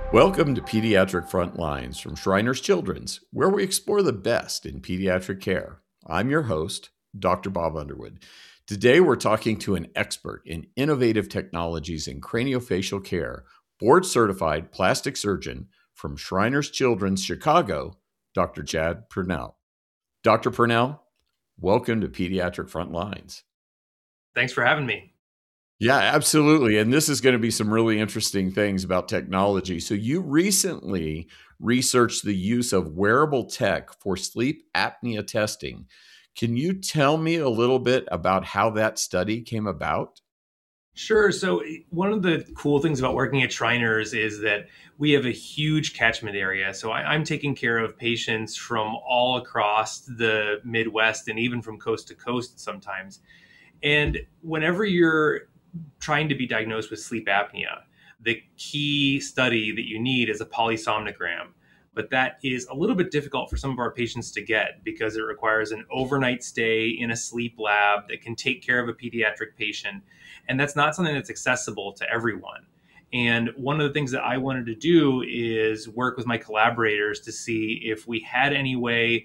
Welcome to Pediatric Frontlines from Shriners Children's, where we explore the best in pediatric care. I'm your host, Dr. Bob Underwood. Today, we're talking to an expert in innovative technologies in craniofacial care, board-certified plastic surgeon from Shriners Children's Chicago, Dr. Chad Purnell. Dr. Purnell, welcome to Pediatric Frontlines. Thanks for having me. Yeah, absolutely. And this is going to be some really interesting things about technology. So, you recently researched the use of wearable tech for sleep apnea testing. Can you tell me a little bit about how that study came about? Sure. So, one of the cool things about working at Shriners is that we have a huge catchment area. So, I'm taking care of patients from all across the Midwest and even from coast to coast sometimes. And whenever you're trying to be diagnosed with sleep apnea, the key study that you need is a polysomnogram. But that is a little bit difficult for some of our patients to get because it requires an overnight stay in a sleep lab that can take care of a pediatric patient. And that's not something that's accessible to everyone. And one of the things that I wanted to do is work with my collaborators to see if we had any way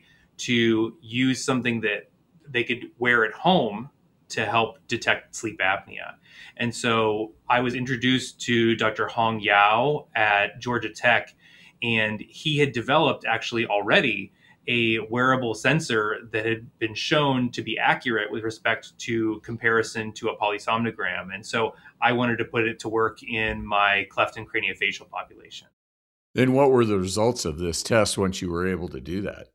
to use something that they could wear at home to help detect sleep apnea. And so I was introduced to Dr. Hong Yao at Georgia Tech, and he had developed actually already a wearable sensor that had been shown to be accurate with respect to comparison to a polysomnogram. And so I wanted to put it to work in my cleft and craniofacial population. And what were the results of this test once you were able to do that?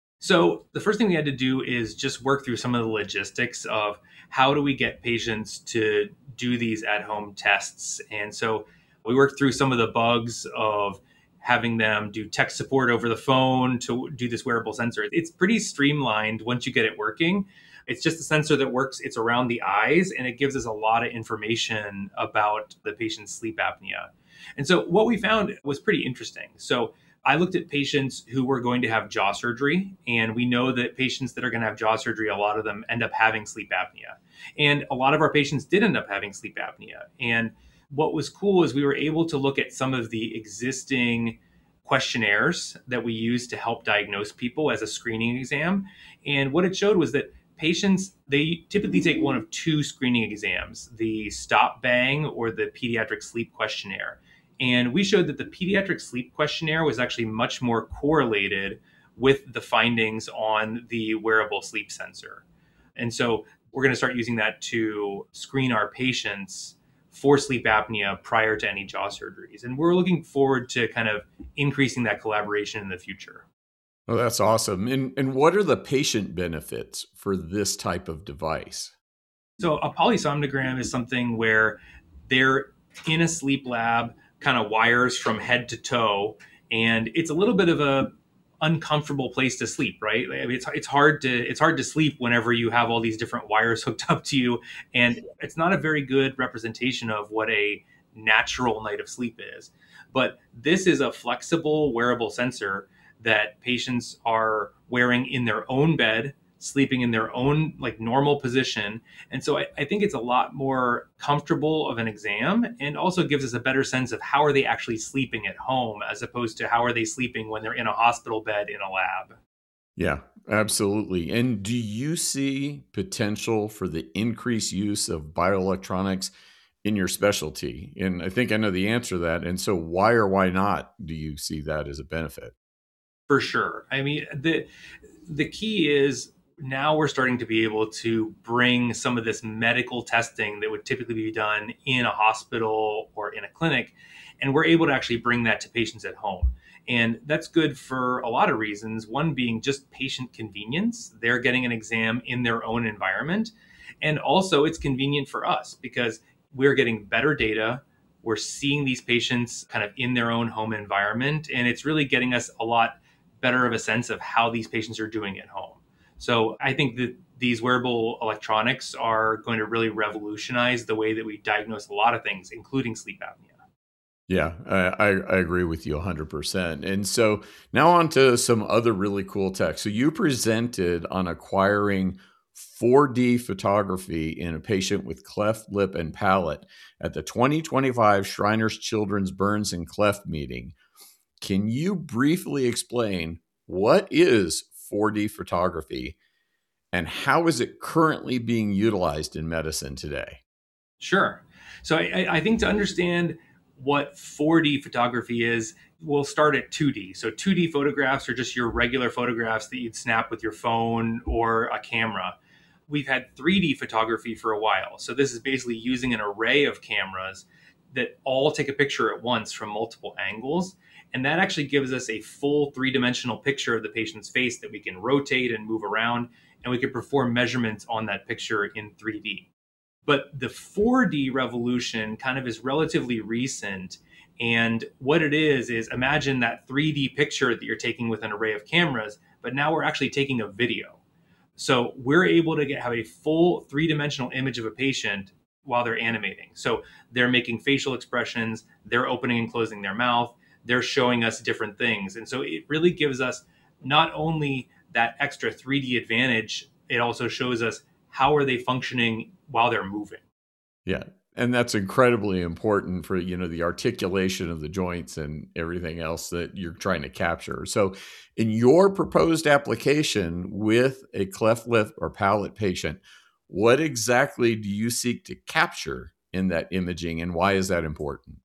So the first thing we had to do is just work through some of the logistics of how do we get patients to do these at-home tests. And so we worked through some of the bugs of having them do tech support over the phone to do this wearable sensor. It's pretty streamlined once you get it working. It's just a sensor that works, it's around the eyes, and it gives us a lot of information about the patient's sleep apnea. And so what we found was pretty interesting. So I looked at patients who were going to have jaw surgery, and we know that patients that are going to have jaw surgery, a lot of them end up having sleep apnea. And a lot of our patients did end up having sleep apnea. And what was cool is we were able to look at some of the existing questionnaires that we use to help diagnose people as a screening exam. And what it showed was that patients, they typically take one of two screening exams, the stop bang or the pediatric sleep questionnaire. And we showed that the pediatric sleep questionnaire was actually much more correlated with the findings on the wearable sleep sensor. And so we're going to start using that to screen our patients for sleep apnea prior to any jaw surgeries. And we're looking forward to kind of increasing that collaboration in the future. Oh, that's awesome. And what are the patient benefits for this type of device? So a polysomnogram is something where they're in a sleep lab, kind of wires from head to toe, and it's a little bit of a uncomfortable place to sleep, right? I mean, it's hard to sleep whenever you have all these different wires hooked up to you, and it's not a very good representation of what a natural night of sleep is. But this is a flexible wearable sensor that patients are wearing in their own bed, sleeping in their own like normal position. And so I think it's a lot more comfortable of an exam and also gives us a better sense of how are they actually sleeping at home as opposed to how are they sleeping when they're in a hospital bed in a lab. Yeah, absolutely. And do you see potential for the increased use of bioelectronics in your specialty? And I think I know the answer to that. And so, why or why not do you see that as a benefit? For sure. I mean, the key is now we're starting to be able to bring some of this medical testing that would typically be done in a hospital or in a clinic, and we're able to actually bring that to patients at home. And that's good for a lot of reasons. One being just patient convenience. They're getting an exam in their own environment. And also, it's convenient for us because we're getting better data. We're seeing these patients kind of in their own home environment. And it's really getting us a lot better of a sense of how these patients are doing at home. So I think that these wearable electronics are going to really revolutionize the way that we diagnose a lot of things, including sleep apnea. Yeah, I agree with you 100%. And so now on to some other really cool tech. So you presented on acquiring 4D photography in a patient with cleft lip and palate at the 2025 Shriners Children's Burns and Cleft meeting. Can you briefly explain what is 4D photography and how is it currently being utilized in medicine today? Sure. So I think to understand what 4D photography is, we'll start at 2D. So 2D photographs are just your regular photographs that you'd snap with your phone or a camera. We've had 3D photography for a while. So this is basically using an array of cameras that all take a picture at once from multiple angles. And that actually gives us a full three-dimensional picture of the patient's face that we can rotate and move around, and we can perform measurements on that picture in 3D. But the 4D revolution kind of is relatively recent. And what it is imagine that 3D picture that you're taking with an array of cameras, but now we're actually taking a video. So we're able to have a full three-dimensional image of a patient while they're animating. So they're making facial expressions, they're opening and closing their mouth, they're showing us different things. And so it really gives us not only that extra 3D advantage, it also shows us how are they functioning while they're moving. Yeah. And that's incredibly important for, the articulation of the joints and everything else that you're trying to capture. So in your proposed application with a cleft lip or palate patient, what exactly do you seek to capture in that imaging and why is that important?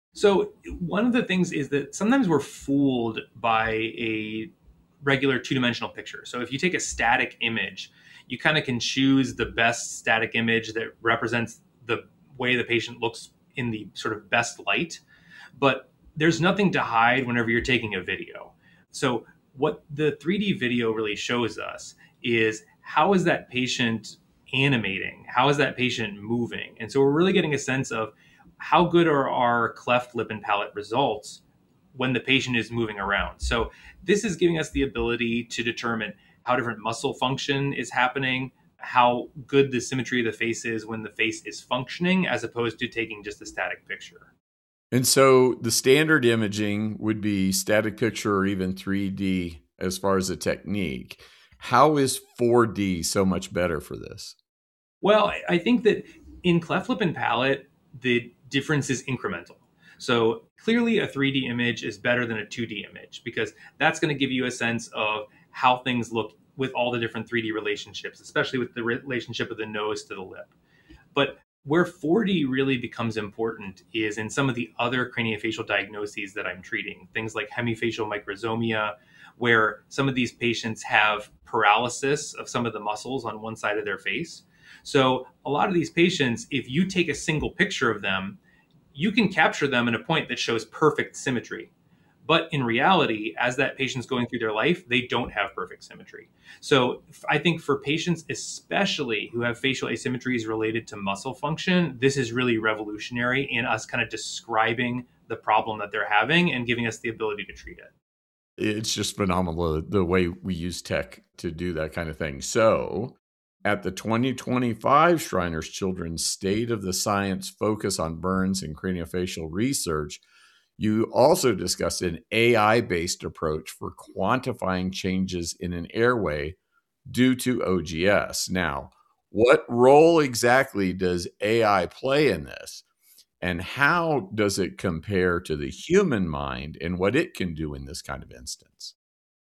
So one of the things is that sometimes we're fooled by a regular two-dimensional picture. So if you take a static image, you kind of can choose the best static image that represents the way the patient looks in the sort of best light. But there's nothing to hide whenever you're taking a video. So what the 3D video really shows us is how is that patient animating? How is that patient moving? And so we're really getting a sense of how good are our cleft lip and palate results when the patient is moving around. So this is giving us the ability to determine how different muscle function is happening, how good the symmetry of the face is when the face is functioning, as opposed to taking just a static picture. And so the standard imaging would be static picture or even 3D as far as a technique. How is 4D so much better for this? Well, I think that in cleft lip and palate, the difference is incremental. So clearly a 3D image is better than a 2D image because that's going to give you a sense of how things look with all the different 3D relationships, especially with the relationship of the nose to the lip. But where 4D really becomes important is in some of the other craniofacial diagnoses that I'm treating, things like hemifacial microsomia, where some of these patients have paralysis of some of the muscles on one side of their face. So a lot of these patients, if you take a single picture of them, you can capture them in a point that shows perfect symmetry. But in reality, as that patient's going through their life, they don't have perfect symmetry. So I think for patients, especially who have facial asymmetries related to muscle function, this is really revolutionary in us kind of describing the problem that they're having and giving us the ability to treat it. It's just phenomenal the way we use tech to do that kind of thing. So at the 2025 Shriners Children's State of the Science Focus on Burns and Craniofacial Research, you also discussed an AI-based approach for quantifying changes in an airway due to OGS. Now, what role exactly does AI play in this? And how does it compare to the human mind and what it can do in this kind of instance?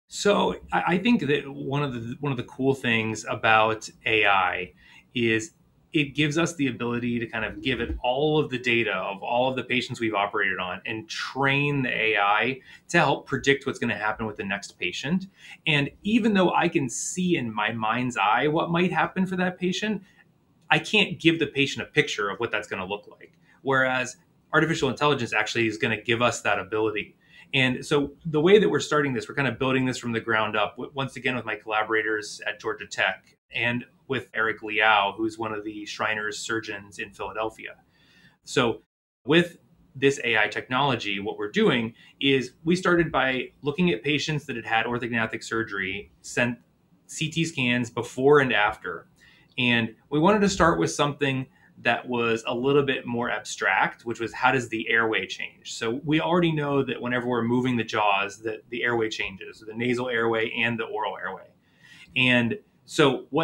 So I think that one of the cool things about AI is it gives us the ability to kind of give it all of the data of all of the patients we've operated on and train the AI to help predict what's going to happen with the next patient. And even though I can see in my mind's eye what might happen for that patient, I can't give the patient a picture of what that's going to look like. Whereas artificial intelligence actually is going to give us that ability. And so the way that we're starting this, we're kind of building this from the ground up, once again, with my collaborators at Georgia Tech and with Eric Liao, who's one of the Shriners surgeons in Philadelphia. So with this AI technology, what we're doing is we started by looking at patients that had had orthognathic surgery, sent CT scans before and after. And we wanted to start with something that was a little bit more abstract, which was how does the airway change? So we already know that whenever we're moving the jaws, that the airway changes, the nasal airway and the oral airway. And so what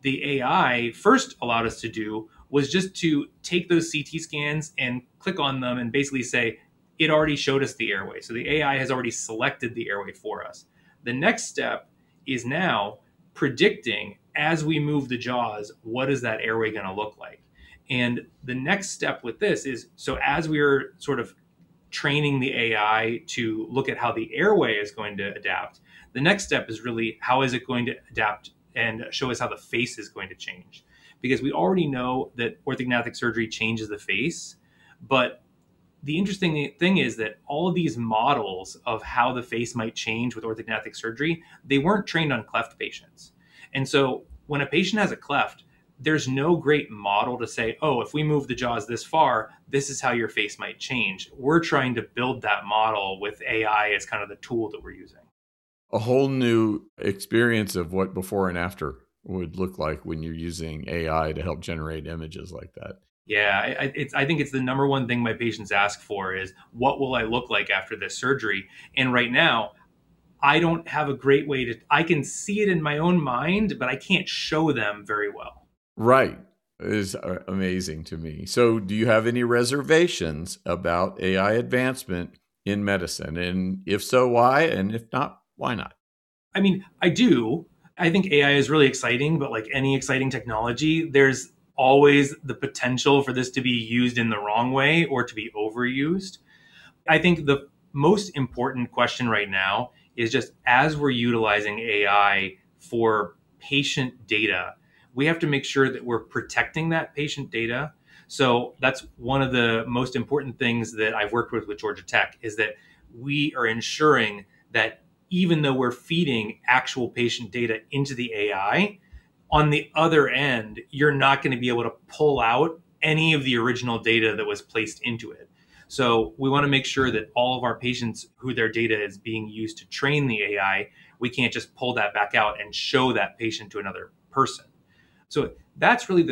the AI first allowed us to do was just to take those CT scans and click on them and basically say, it already showed us the airway. So the AI has already selected the airway for us. The next step is now predicting as we move the jaws, what is that airway going to look like? And the next step with this is so as we are sort of training the AI to look at how the airway is going to adapt, the next step is really how is it going to adapt and show us how the face is going to change. Because we already know that orthognathic surgery changes the face, but the interesting thing is that all of these models of how the face might change with orthognathic surgery, they weren't trained on cleft patients. And so when a patient has a cleft, there's no great model to say, oh, if we move the jaws this far, this is how your face might change. We're trying to build that model with AI as kind of the tool that we're using. A whole new experience of what before and after would look like when you're using AI to help generate images like that. Yeah, I think it's the number one thing my patients ask for is what will I look like after this surgery? And right now, I don't have a great way I can see it in my own mind, but I can't show them very well. Right. It is amazing to me. So, do you have any reservations about AI advancement in medicine? And if so, why? And if not, why not? I mean, I do. I think AI is really exciting, but like any exciting technology, there's always the potential for this to be used in the wrong way or to be overused. I think the most important question right now is just as we're utilizing AI for patient data, we have to make sure that we're protecting that patient data. So that's one of the most important things that I've worked with Georgia Tech is that we are ensuring that even though we're feeding actual patient data into the AI, on the other end, you're not going to be able to pull out any of the original data that was placed into it. So we want to make sure that all of our patients who their data is being used to train the AI, we can't just pull that back out and show that patient to another person. So that's really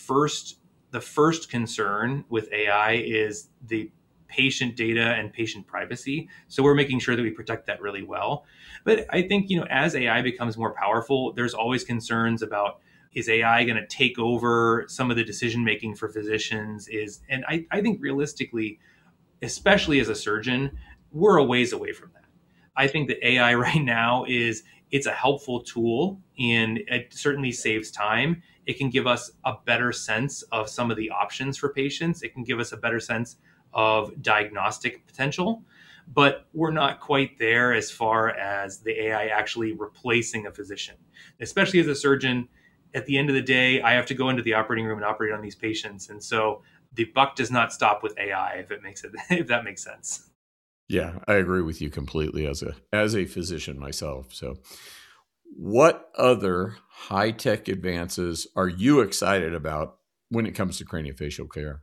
the first concern with AI is the patient data and patient privacy. So we're making sure that we protect that really well. But I think, as AI becomes more powerful, there's always concerns about is AI going to take over some of the decision making for physicians and I think realistically, especially as a surgeon, we're a ways away from that. I think that AI right now it's a helpful tool and it certainly saves time. It can give us a better sense of some of the options for patients. It can give us a better sense of diagnostic potential, but we're not quite there as far as the AI actually replacing a physician. Especially as a surgeon, at the end of the day, I have to go into the operating room and operate on these patients. And so the buck does not stop with AI if that makes sense. Yeah, I agree with you completely as a physician myself. So, what other high-tech advances are you excited about when it comes to craniofacial care?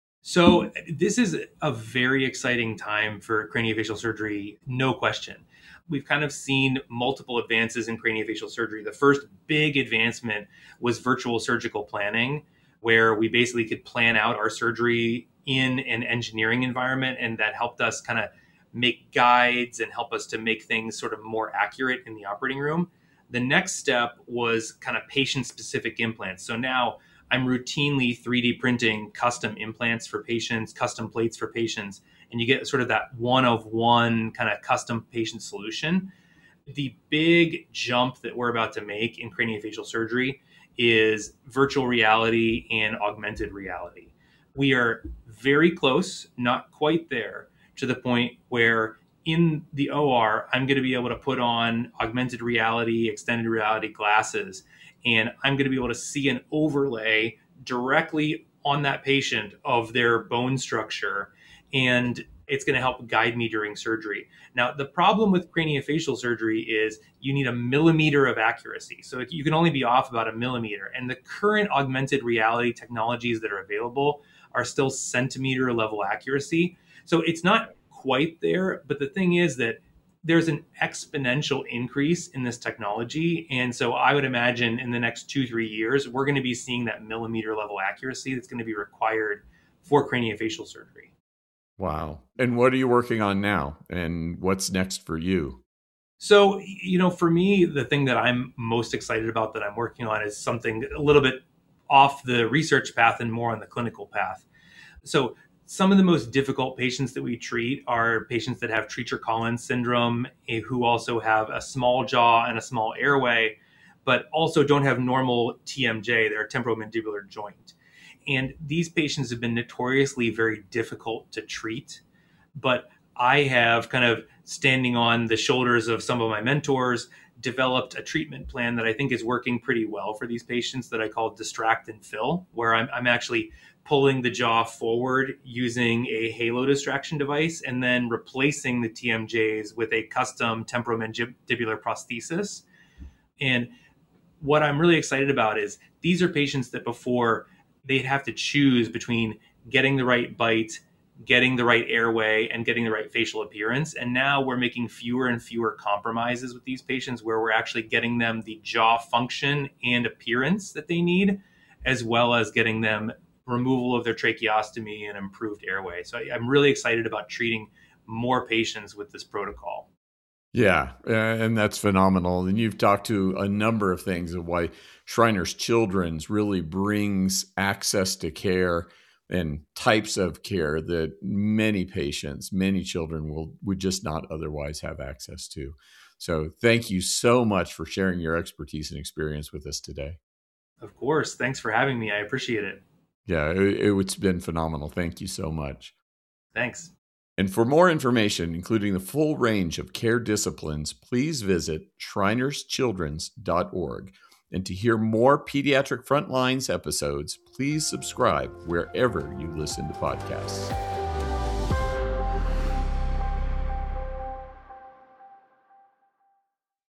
So this is a very exciting time for craniofacial surgery, no question. We've kind of seen multiple advances in craniofacial surgery. The first big advancement was virtual surgical planning, where we basically could plan out our surgery in an engineering environment, and that helped us kind of make guides and help us to make things sort of more accurate in the operating room. The next step was kind of patient specific implants. So now I'm routinely 3D printing custom implants for patients, custom plates for patients, and you get sort of that one of one kind of custom patient solution. The big jump that we're about to make in craniofacial surgery is virtual reality and augmented reality. We are very close, not quite there, to the point where in the OR, I'm going to be able to put on augmented reality, extended reality glasses, and I'm going to be able to see an overlay directly on that patient of their bone structure. And it's going to help guide me during surgery. Now, the problem with craniofacial surgery is you need a millimeter of accuracy. So you can only be off about a millimeter. And the current augmented reality technologies that are available are still centimeter level accuracy. So it's not quite there. But the thing is that there's an exponential increase in this technology. And so I would imagine in the next 2-3 years, we're going to be seeing that millimeter level accuracy that's going to be required for craniofacial surgery. Wow. And what are you working on now? And what's next for you? So, for me, the thing that I'm most excited about that I'm working on is something a little bit off the research path and more on the clinical path. So, some of the most difficult patients that we treat are patients that have Treacher-Collins syndrome, who also have a small jaw and a small airway, but also don't have normal TMJ, their temporomandibular joint. And these patients have been notoriously very difficult to treat. But I have, kind of standing on the shoulders of some of my mentors, developed a treatment plan that I think is working pretty well for these patients that I call Distract and Fill, where I'm actually pulling the jaw forward using a halo distraction device and then replacing the TMJs with a custom temporomandibular prosthesis. And what I'm really excited about is these are patients that before they'd have to choose between getting the right bite, getting the right airway, and getting the right facial appearance. And now we're making fewer and fewer compromises with these patients where we're actually getting them the jaw function and appearance that they need, as well as getting them removal of their tracheostomy and improved airway. So I'm really excited about treating more patients with this protocol. Yeah, and that's phenomenal. And you've talked to a number of things of why Shriners Children's really brings access to care and types of care that many patients, many children would just not otherwise have access to. So thank you so much for sharing your expertise and experience with us today. Of course. Thanks for having me. I appreciate it. Yeah, it's been phenomenal. Thank you so much. Thanks. And for more information, including the full range of care disciplines, please visit shrinerschildrens.org. And to hear more Pediatric Frontlines episodes, please subscribe wherever you listen to podcasts.